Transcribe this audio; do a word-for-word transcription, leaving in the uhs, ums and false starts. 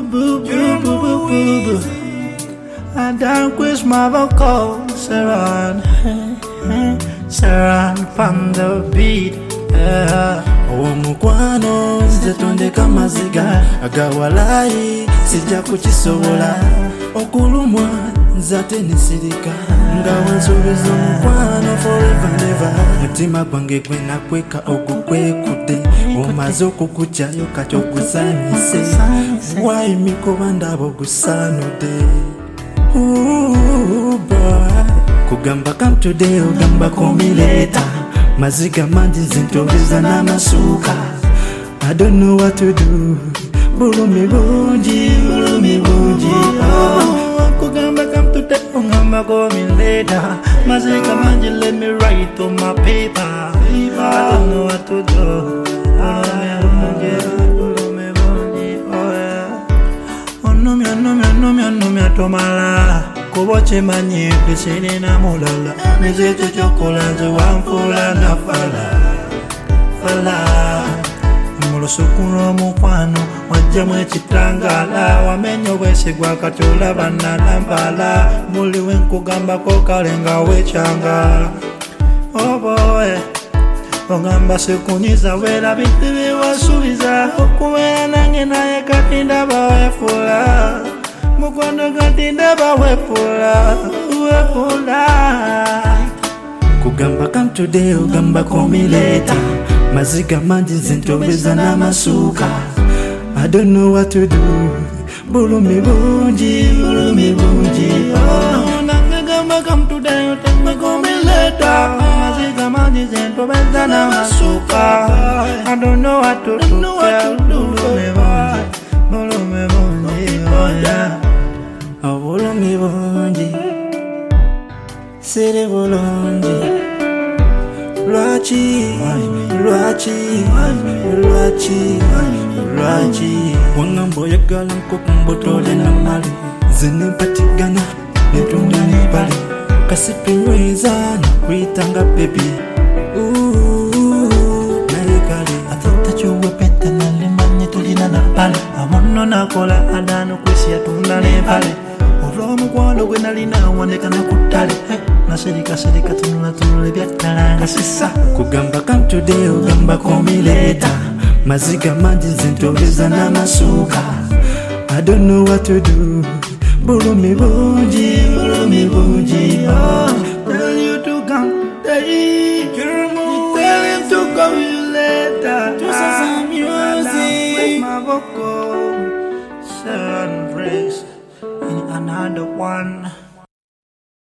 boo, boo, boo, boo, boo, boo. I don't wish my vocal, Saran, Saran from the beat. Omukwano nze tondeka maziga agawalayi sijja kukisobola okulumwa nze ate nesirika nga wansuubiza omukwano forever never mutima gwange gwe nakweka ogukwekudde omaze okukugyayo kati oguzanyise wayimikoba ndaba ogusaanudde. Kugamba come today ogamba komi later maziga mangi zintobeza n'amasuuka. I don't know what to do. Bulumi bungi, bulumi bungi. Oh, kugamba come today ogamba komi later maziga mangi let me write on my paper. I don't know what to do. Bulumi bungi, oh yeah. Onumi, onumi, onumi, onumi atomala. Kubo chimanyi kwisini na mulala Nizitu chokola nze wanfula na fala Fala Mulusukuno mukwano Wajjamu ekitangala Wamenyo wesigwa katula banana mpala Muli wenkugamba kokalenga wechanga. Oh boy Ogamba sekunyiza wera bitibi wasubiza Okuwera nange naye kati ndaba wefula Mukwano kati ndaba wefula, wefula. Kugamba come today ogamba komi later maziga mangi zintobeza n'amasuuka. I don't know what to do. Bulumi bungi, bulumi bungi. Oh, nange gamba come today ogamba komi later maziga mangi zintobeza n'amasuuka. I don't know what to do. Bulumi bungi, bulumi bungi. Oh yeah. Bulumi bungi, siri bulungi. Lwaki, lwaki, lwaki, lwaki. Wangamba oyagala nkoko mbotole namale nze nempatigana netunda nebale kasipi nyweza nakwitanga baby. Naye kale atata kyowepeta nalimanye tulina napale amono nakola adano kwesi yatunda nebale. Omukwano gwe nalina wandeka nakutale nasirika sirika tunula tunula ebyatalanga sisa. Kugamba come today ogamba komi later maziga mangi zintobeza n'amasuuka. I don't know what to do. Bulumi bungi, bulumi bungi. Oh, tell you to come today. Tell him to come later. To some music with my vocal. Seven praise. Another one.